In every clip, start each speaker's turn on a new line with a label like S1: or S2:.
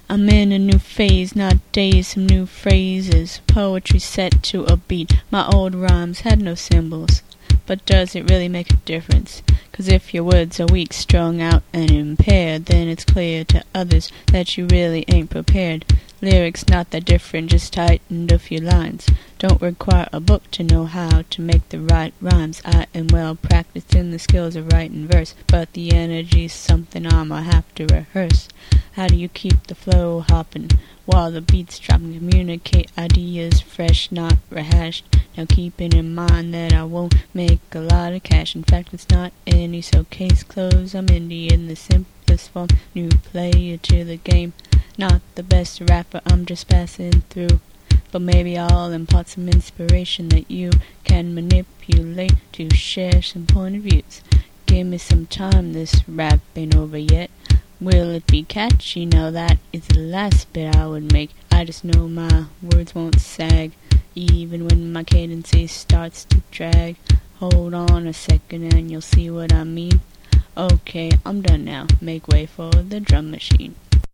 S1: I'm in a new phase, nowadays some new phrases. Poetry set to a beat, my old rhymes had no symbols. But does it really make a difference? 'Cause if your words are weak, strung out, and impaired, then it's clear to others that you really ain't prepared. Lyrics not that different, just tightened a few lines. Don't require a book to know how to make the right rhymes. I am well practiced in the skills of writing verse, but the energy's something I'ma have to rehearse. How do you keep the flow hopping while the beats drop and communicate ideas fresh, not rehashed? Now keeping in mind that I won't make a lot of cash. In fact, it's not any, so case closed. I'm indie in the simplest form, new player to the game. Not the best rapper, I'm just passing through. But maybe I'll impart some inspiration that you can manipulate to share some point of views. Give me some time, this rap ain't over yet. Will it be catchy? Now that is the last bit I would make. I just know my words won't sag, even when my cadence starts to drag. Hold on a second and you'll see what I mean. Okay, I'm done now. Make way for the drum machine.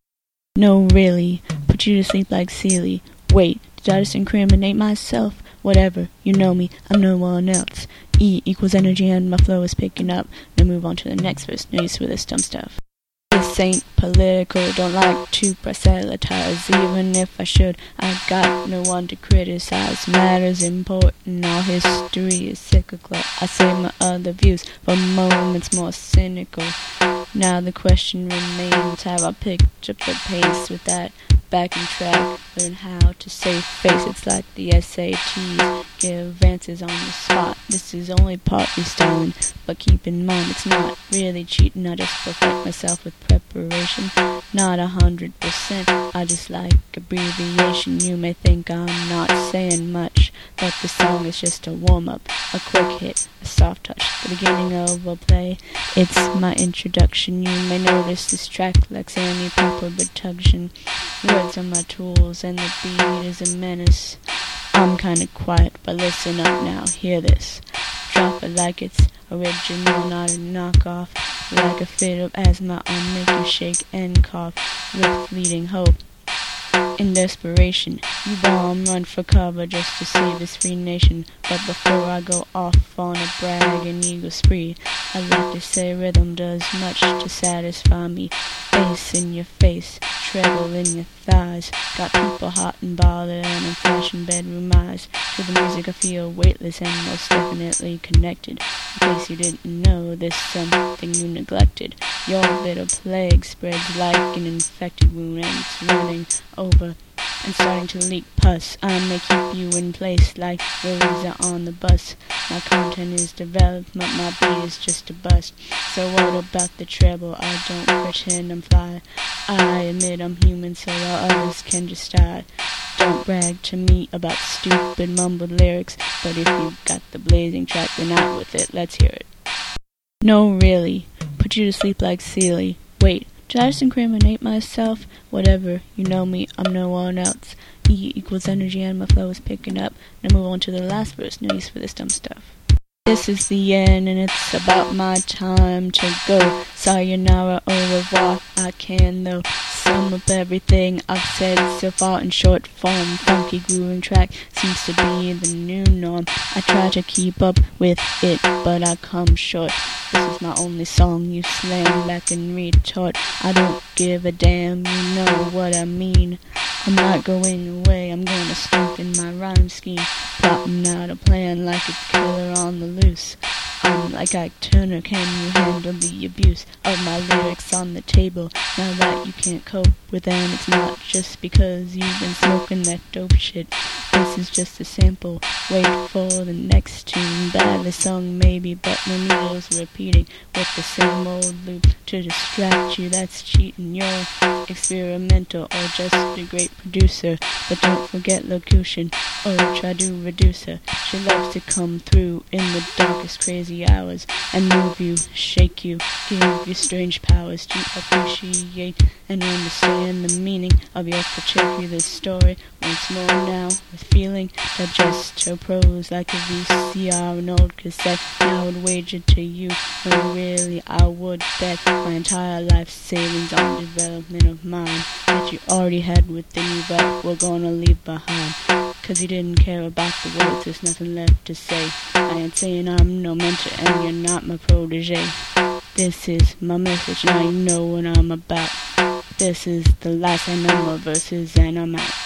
S1: No, really, put you to sleep like Sealy. Wait, did I just incriminate myself? Whatever, you know me, I'm no one else. E equals energy and my flow is picking up. Now move on to the next verse, no use for this dumb stuff. This ain't political, don't like to proselytize. Even if I should, I got no one to criticize. Matters important, all history is cyclical. I say my other views for moments more cynical. Now the question remains, have I picked up the pace with that backing track? Learn how to save face, it's like the SATs, give answers on the spot. This is only partly styling, but keep in mind it's not really cheating. I just perfect myself with preparation, not 100%. I just like abbreviation. You may think I'm not saying much, but the song is just a warm-up, a quick hit, a soft touch, the beginning of a play. It's my introduction. You may notice this track lacks any proper production. Words are my tools and the beat is a menace. I'm kinda quiet, but listen up now, hear this. Drop it like it's original, not a knockoff. Like a fit of asthma, I'll make you shake and cough with fleeting hope. In desperation, you bomb, run for cover just to save this free nation. But before I go off on a brag and ego spree, I'd like to say rhythm does much to satisfy me. Bass in your face, treble in your thighs, got people hot and bothered and in flashing bedroom eyes. To the music I feel weightless and most definitely connected. In case you didn't know, there's something you neglected. Your bitter plague spreads like an infected wound and it's running over and starting to leak pus. I may keep you in place like Louisa on the bus. My content is developed, but my beat is just a bust. So what about the treble? I don't pretend I'm fly. I admit I'm human, so while others can just die. Don't brag to me about stupid mumbled lyrics, but if you got the blazing track, then out with it, let's hear it. No, really, put you to sleep like Sealy. Wait, did I just incriminate myself? Whatever, you know me, I'm no one else. E equals energy and my flow is picking up. Now move on to the last verse, no use for this dumb stuff. This is the end and it's about my time to go. Sayonara, au revoir, I can though sum up everything I've said so far in short form. Funky grooving track seems to be the new norm. I try to keep up with it, but I come short. This is my only song, you slam back and retort. I don't give a damn, you know what I mean. I'm not going away, I'm gonna strengthen my rhyme scheme. Plotting out a plan like a killer on the loose. I'm like Ike Turner, can you handle the abuse of my lyrics on the table? Now that you can't cope with them, it's not just because you've been smoking that dope shit. This is just a sample, wait for the next tune. Badly sung maybe, but no needles repeating with the same old loop to distract you. That's cheating, you're experimental or just a great producer. But don't forget locution, or try to reduce her. She loves to come through in the darkest crazy crazy hours and move you, shake you, give you strange powers to appreciate and understand the meaning of your particular story. Once more now, with feeling, digest your prose like a VCR, an old cassette. And I would wager to you, when really I would bet my entire life savings on development of mind that you already had within you, but we're gonna leave behind. 'Cause you didn't care about the words, there's nothing left to say. I ain't saying I'm no mentor and you're not my protege. This is my message, now you know what I'm about. This is the last and no more verses and I'm out.